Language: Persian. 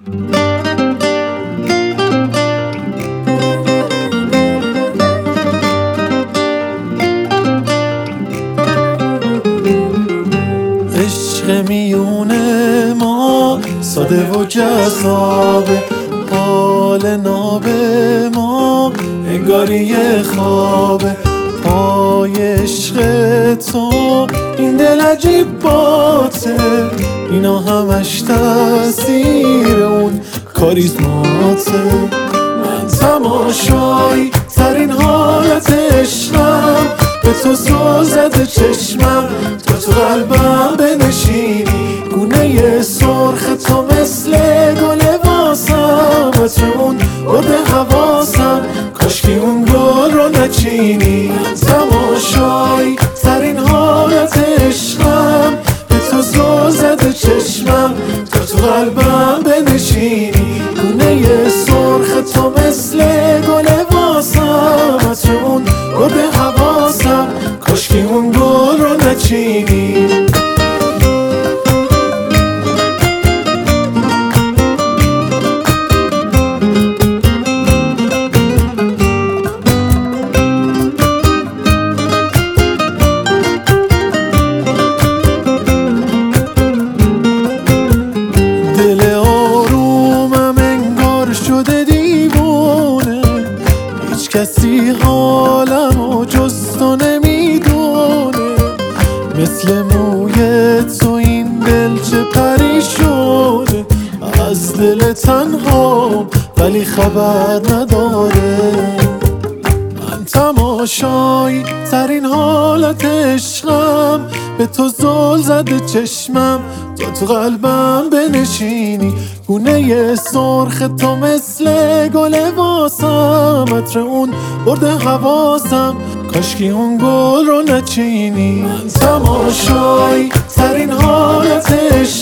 عشق میونه ما ساده و جذابه، حال ناب ما انگاری یه خوابه. پای عشق تو این دل عجیب باته، اینا همش تاثیر اون کاریزماته. من تماشایی ترین حالت عشقم، به تو زل زده چشمم، تو قلبم بنشینی. گونه سرخ تو مثل گل واسم، عطر اون برده حواسم، کاشکی اون گل رو نچینی. تماشایی ترین حالت عشقم، به تو زل زده چشمم، تو قلبم بنشینی. گونه سرخ تو مثل گل واسم، عطر اون برده حواسم، کاشکی اون گل رو نچینی. دل آرومم انگار شده دیوونه، هیچ کسی حالمو جز تو نمیدونه. مثل موی تو این دل چه پری شده، از دل تنهام ولی خبر نداره. من تماشایی ترین حالت عشقم، به تو زل زده چشمم، تو قلبم بنشینی. گونه سرخ تو مثل گل واسم، عطر اون برده حواسم، کاشکی اون گل رو نچینی. من تماشایی ترین حالت عشقم،